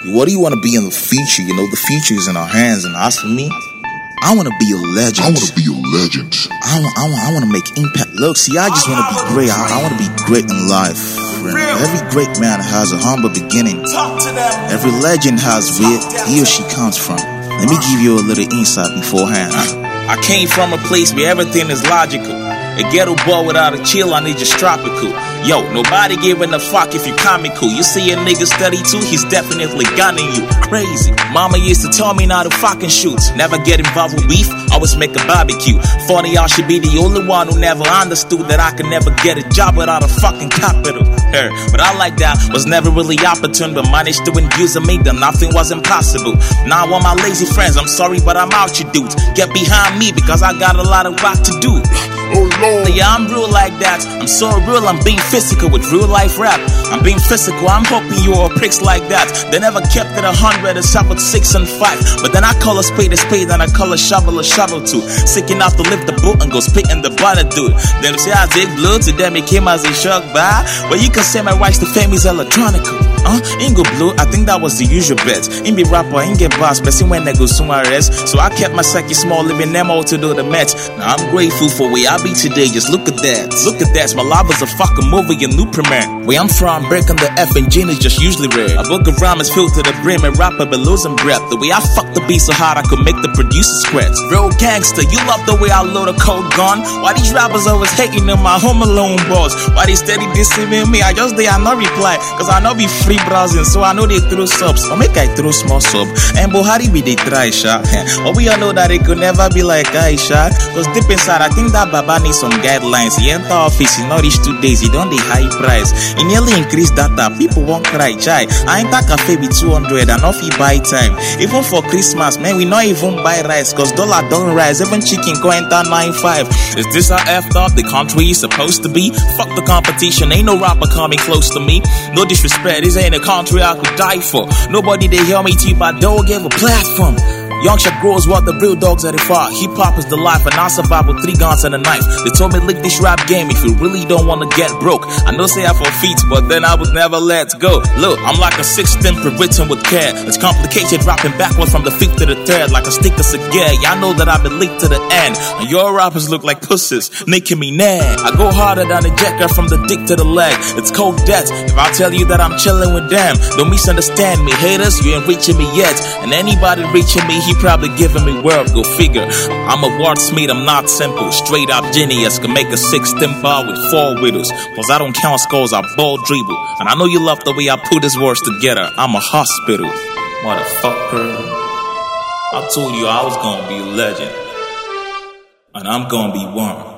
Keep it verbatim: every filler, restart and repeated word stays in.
What do you want to be in the future? You know, the future is in our hands. And as for me, I want to be a legend. I want to be a legend. I want, I want, I want to make impact. Look, see, I just want to be great. I, I want to be great in life. Every great man has a humble beginning. Every legend has where he or she comes from. Let me give you a little insight beforehand. I came from a place where everything is logical. A ghetto boy without a chill, I need just tropical. Yo, nobody giving a fuck if you comical. You see a nigga study too, he's definitely gunning you. Crazy. Mama used to tell me not to fucking shoot. Never get involved with beef, always make a barbecue. Funny, I should be the only one who never understood that I could never get a job without a fucking capital. Her. But I like that, was never really opportune, but managed to induce me that nothing was impossible. Now I want my lazy friends, I'm sorry, but I'm out, you dudes. Get behind me because I got a lot of work to do. Oh Lord. Yeah, I'm real like that. I'm so real, I'm being physical with real life rap. I'm being physical, I'm hoping you all pricks like that. They never kept it a hundred, it's up with six and five. But then I call a spade a spade and I call a shovel a shovel too. Sick enough to lift the boot and go spit in the butter, dude. Them say I take blue, to them it came as a shock by. But you can say my rights to fame is electronical. Uh, Ingo Blue, I think that was the usual bet. In be rapper, in get boss, but when they go somewhere else. So I kept my psyche small, living them all to do the match. Now I'm grateful for where I be today, just look at that. Look at that, my life is a fucking movie, a new premiere. Where I'm from, breaking the F and Gene is just usually rare. A book of rhyme is filled to the brim and rapper but losing breath. The way I fuck the beat so hard I could make the producer scratch. Real gangster, you love the way I load a cold gun. Why these rappers always hating on my home alone boss? Why they steady deceiving me? I just they I no reply, cause I know be free browsing, so I know they throw subs. Or make I throw small sub. And Buhari be they try shot. But we all know that it could never be like Aisha. Cause deep inside I think that Baba needs some guidelines. He enter office, he not reach two days, he don't the high price. He nearly increase data, people won't cry, chai. I ain't that cafe be two hundred and off he buy time. Even for Christmas, man, we not even buy rice, cause dollar don't rise, even chicken go enter nine five. Is this how effed up the country is supposed to be? Fuck the competition, ain't no rapper coming close to me. No disrespect, this ain't a country I could die for. Nobody they hear me too, but don't give a platform. Young shit grows what the real dogs at it far. Hip hop is the life and I survive with three guns and a knife. They told me lick this rap game if you really don't wanna get broke. I know say I for feet, but then I would never let go. Look, I'm like a sixth temper written with care. It's complicated rapping backwards from the fifth to the third, like a stick of cigar. Y'all know that I've been linked to the end. And your rappers look like pussies, making me mad. I go harder than a jacker from the dick to the leg. It's cold death if I tell you that I'm chilling with them. Don't misunderstand me, haters, you ain't reaching me yet. And anybody reaching me, he probably giving me work, go figure. I'm a wordsmith, I'm not simple. Straight up genius, can make a six-stem bar with four widows. Cause I don't count scores, I ball dribble. And I know you love the way I put these words together. I'm a hospital, motherfucker. I told you I was gonna be a legend. And I'm gonna be one.